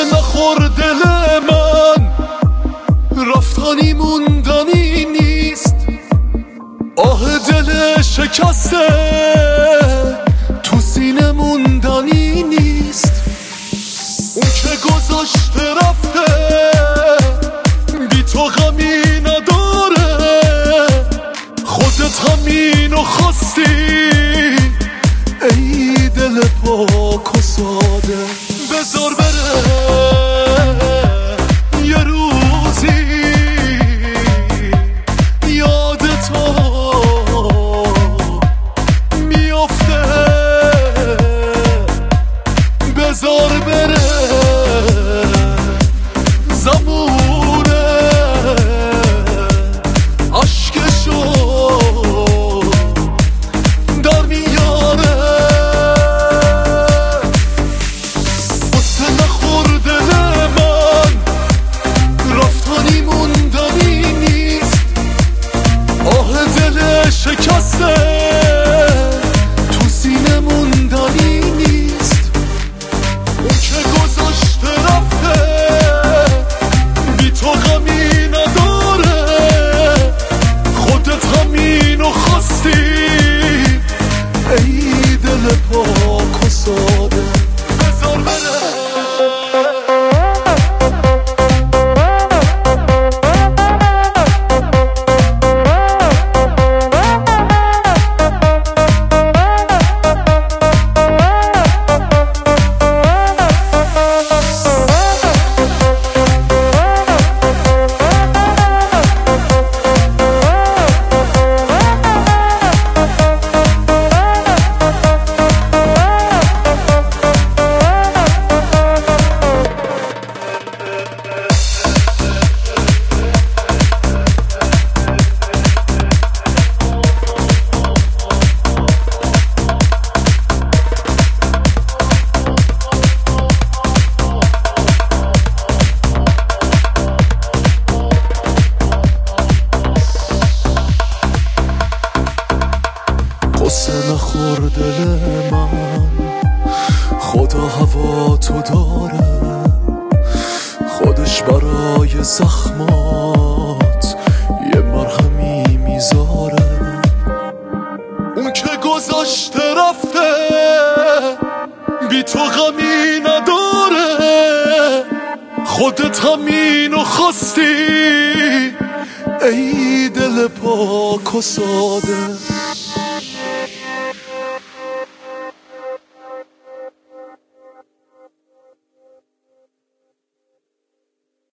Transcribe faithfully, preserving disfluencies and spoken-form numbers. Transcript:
نخور دل من، رفتنی موندنی نیست. آه دل شکسته تو سینه موندنی نیست. اون که گذاشته رفته بی تو غمی نداره، خودت همینو خواستی ای دل پاک و ساده. بذار بره یه روزی یاد تو میافته، بذار بره زمونه عشقشو در میاره. واسه نخور دل من، رفتنی موندنی نیست. آه دل شکسته تو سینه موندنی نیست. اون که گذاشته رفته بی تو غمی نداره، خودت همینو خواستی ای دل پاک و ساده. بذار بره قصه نخور دل من، خدا هوا تو داره، خودش برای زخمات یه مرهمی میذاره. اون که گذاشته رفته بی تو غمی نداره، خودت همینو خواستی ای دل پاک و ساده.